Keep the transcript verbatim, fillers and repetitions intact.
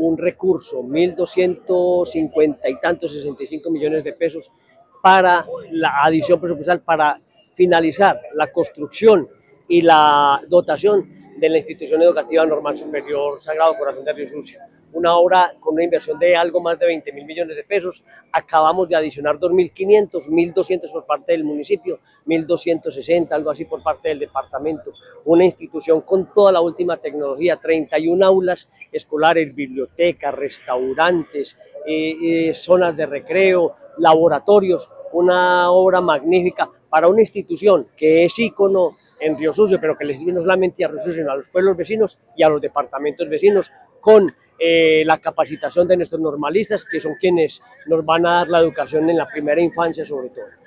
un recurso, mil doscientos cincuenta y tantos, sesenta y cinco millones de pesos para la adición presupuestal para finalizar la construcción y la dotación de la institución educativa normal superior Sagrado Corazón de Río Sucio. Una obra con una inversión de algo más de veinte mil millones de pesos. Acabamos de adicionar dos mil quinientos, mil doscientos por parte del municipio, mil doscientos sesenta, algo así por parte del departamento. Una institución con toda la última tecnología, treinta y una aulas escolares, bibliotecas, restaurantes, eh, eh, zonas de recreo, laboratorios, una obra magnífica para una institución que es ícono en Río Sucio, pero que le sirve no solamente a Río Sucio, sino a los pueblos vecinos y a los departamentos vecinos, con eh, la capacitación de nuestros normalistas, que son quienes nos van a dar la educación en la primera infancia sobre todo.